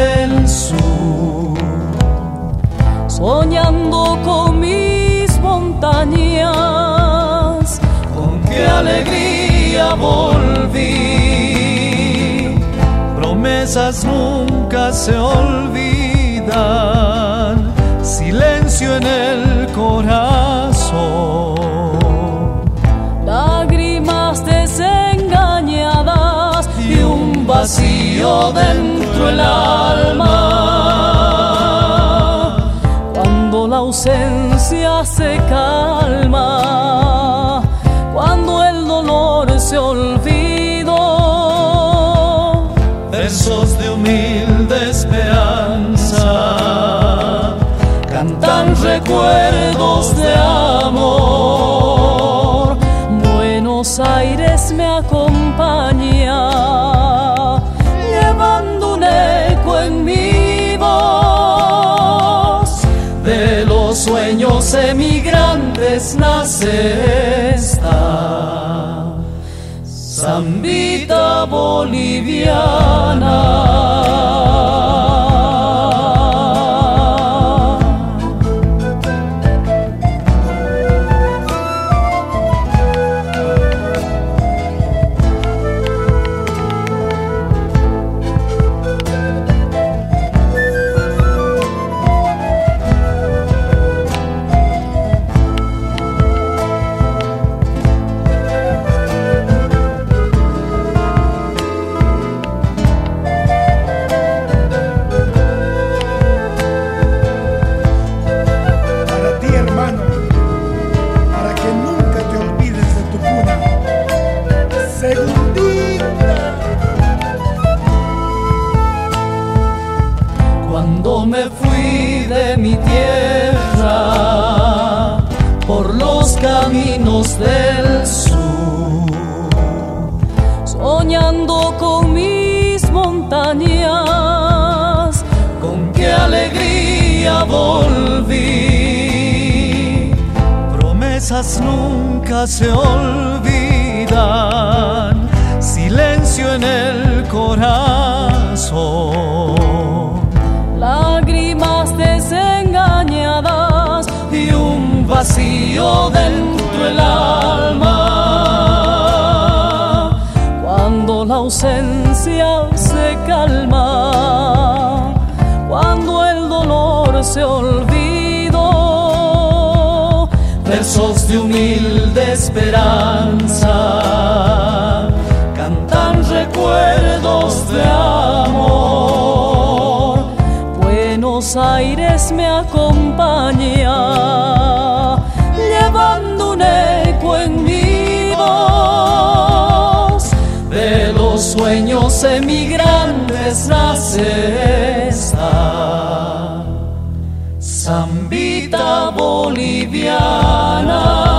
del sur, soñando con mis montañas, con qué alegría volví. Promesas nunca se olvidan, silencio en el corazón, lágrimas desengañadas y un vacío dentro del alma. Cuando la ausencia se calma, cuando el dolor se olvidó, versos de humilde esperanza cantan recuerdos de amor. Buenos Aires me acompaña, llevando un eco en mi voz. De los sueños emigrantes nace esta zambita boliviana. Cuando me fui de mi tierra por los caminos del sur, soñando con mis montañas, con qué alegría volví. Promesas nunca se olvidan, silencio en el corazón, lágrimas desengañadas y un vacío dentro del alma. Cuando la ausencia se calma, cuando el dolor se olvidó, versos de humilde esperanza cantan recuerdos de amor. Buenos Aires me acompaña, llevando un eco en mi voz. De los sueños emigrantes nace esta zambita boliviana.